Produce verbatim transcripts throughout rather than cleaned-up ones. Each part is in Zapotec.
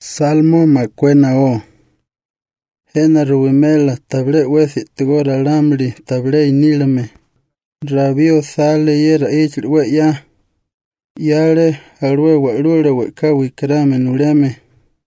Salmo macuena o. Hena ruimela table wesi tigora lamri table inilame. Rabio sale yera ichil we ya. Yale alwe walule we kawi krame nuleme.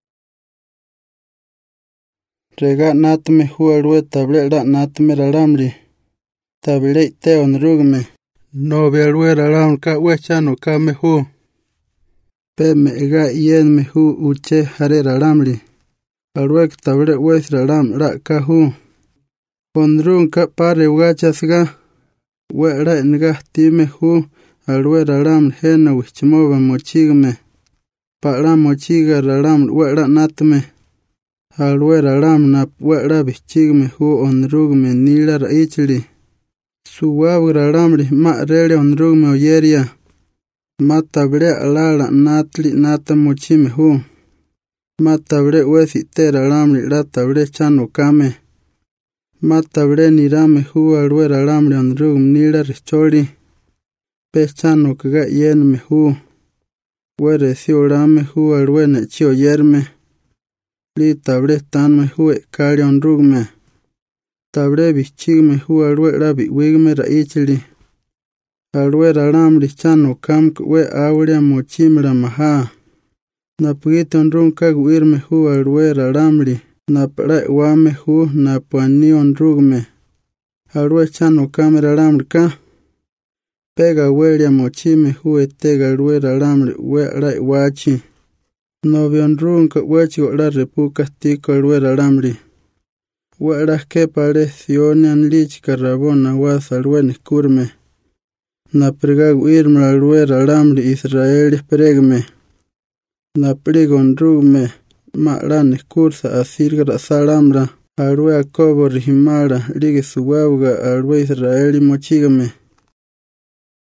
Rega natme hu alwe table la natme lamri. Table teon rugme. No be alwe lam ka we chano ka me hu. Pe me ega yen me hu uche hare lamri. Alwek table wes ram ra ka hu. Pondrun ka pare wachasga. We ra nga time hu. Alwe ram hena wichmova mochigme. Pa ra mochiga ram we ra natme. Alwe ram na we ra bichigme hu onrugme nila ra ichli. Suwaw ramri ma rele onrugme oyeria. Ma table alala natli nata mochime hu. Ma table wesi tera lamri la table chano kame. Ma table nirame hu alwe lamri onrugme nila richoli. Pe chano kaga yen me hu. Were si orame hu alwe ne chio yerme. Li table tan me hu e kari onrugme. Table bichigme hu alwe rabi wigme ra ichili. Alwe lamri chano kam we awlia mochimra maha. Na pugite onrung kagu irme hu alwe lamri. Na para wame hu na puani onrugme. Alwe chano kamera lamri ka. Pega welia mochime hu etega alwe lamri we rai wachi. No be onrung ka wechi la repuka tiko alwe lamri. We la ke pare sionian lich karabona was alwe ni kurme. Na pregagu irme alwe lamri Israeli pregme. Na pligon rugme, ma rane kursa asirga salamra, alwe akobo rihimara, ligi suwawga alwe Israeli mochigame.